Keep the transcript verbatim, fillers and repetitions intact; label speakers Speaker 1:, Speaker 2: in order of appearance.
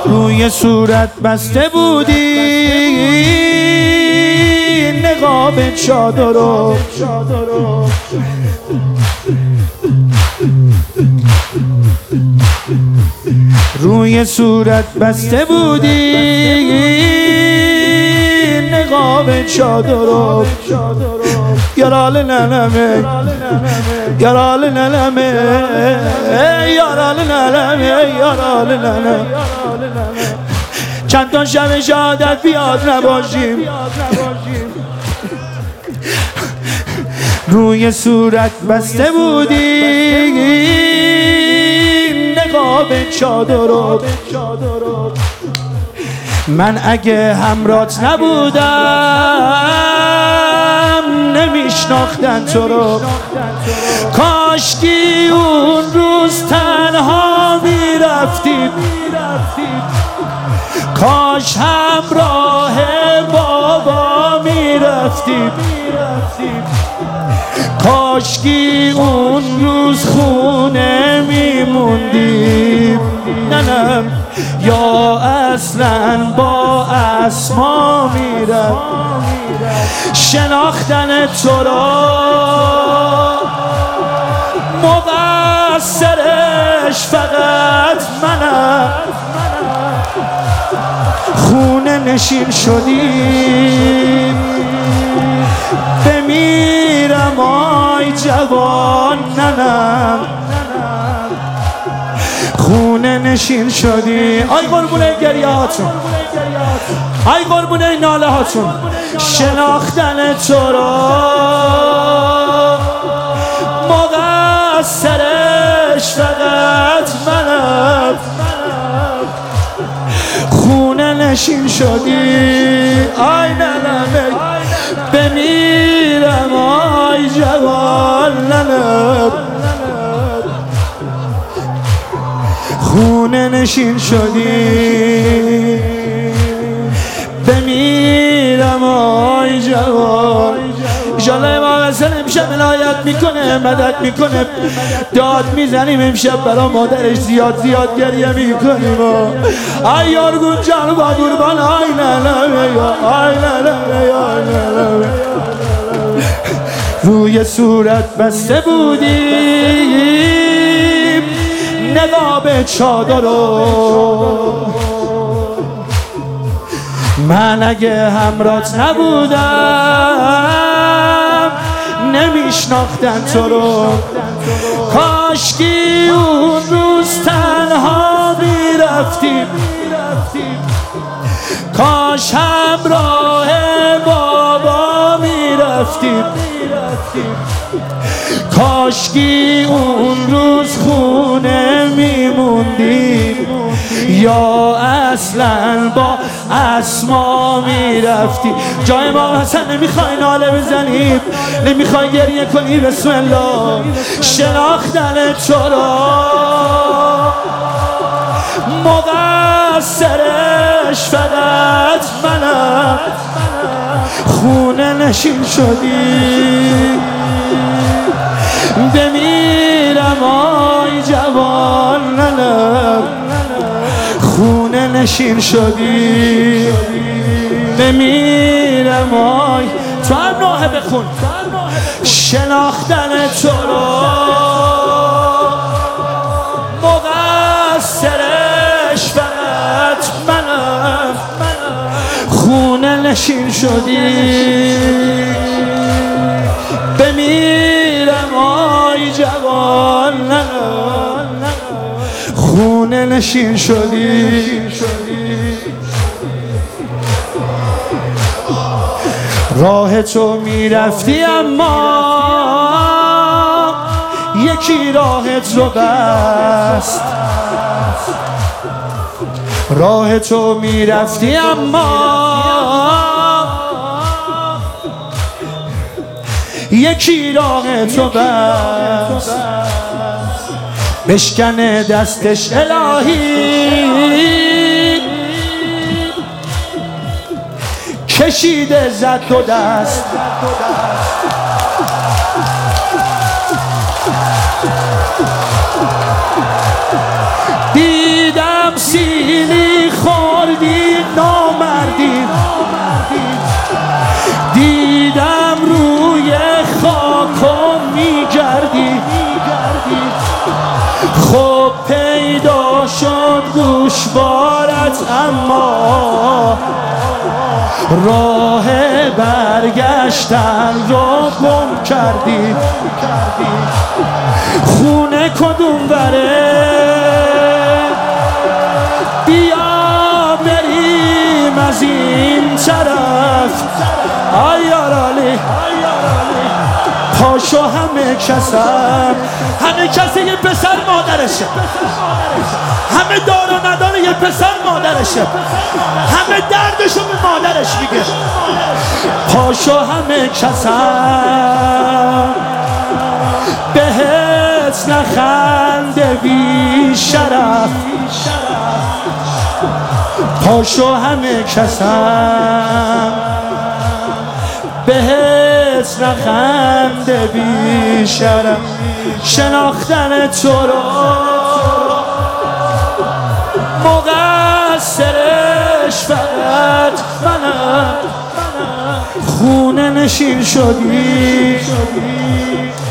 Speaker 1: روی صورت بسته بودی نقاب چادرو، روی صورت بسته بودی نقاب چادرو. یارال نلمه یارال نلمه یارال نلمه یارال نلمه چند تا شب شهادت بیاد نباشیم. روی صورت بسته بودی نقاب چادرو. من اگه همراهت نبودم نمیشناختن تو رو. کاشکی اون روز تنها میرفتیم، کاش همراه بابا میرفتیم، کاشکی اون روز خونه میموندیم. نه نه یا اصلا با اسما میرم. شناختن تو را مقصرش فقط منم. خونه نشین شدیم بمیرم آی جوان ننم. خونه نشین شدی آی قربونه گریه هاتون، آی قربونه ناله هاتون. شناختن تو را مقصرش فقط منم. خونه نشین شدی آی ننم بمیرم آی جوان ننم. خونه نشین شدی بمیرم آی جوان. انشالله امام حسن امشب عنایت میکنه، مدد میکنه. داد میزنیم امشب برا مادرش زیاد زیاد گریه میکنیم. آی یارگون جان با قربان آی ننمه یا آی ننمه یا ننمه. روی صورت بسته بودیم نقاب چادرو. من اگه همراهت نبودم نمیشناختن تو رو. کاشکی اون روز تنها میرفتیم، کاش همراه بابا میرفتیم، کاشکی اون روز خونه میموندیم یا اصلا با اسما میرفتیم. جای امام حسن نمیخوای ناله بزنیم، نمیخوای گریه کنی. بسم الله. شناختن تو را مقصرش فقط منم. خونه نشین شدی بمیرم آی جوان ننم. خونه نشین شدی بمیرم آی. تو هم نوحه بخون. شناختن تو را مقصرش فقط منم. خونه نشین شدی بمیرم آی جوان ننم. خونه نشین شدی راه تو میرفتی اما یکی راه تو بست. راه تو میرفتی اما یکی راه تو بست. بشکنه دستش الهی کشیده زد تو دست. دیدم سیلی نامردی دیدم روی خاکم میگردی خب پیدا شد گوشوارت اما راه برگشتن رو گم کردی خونه کدوم بره بیا بریم از این طرف آیارالی پاشو همه کسم همه کسی یه پسر مادرشه همه دار و ندار یه پسر مادرشه همه دردشو به مادرش میگه پاشو همه کسم بهت نخنده بی شرف پاشو همه کسم بهت نخنده بی شرف شناختن تو رو مقصرش فقط منم خونه نشین شدی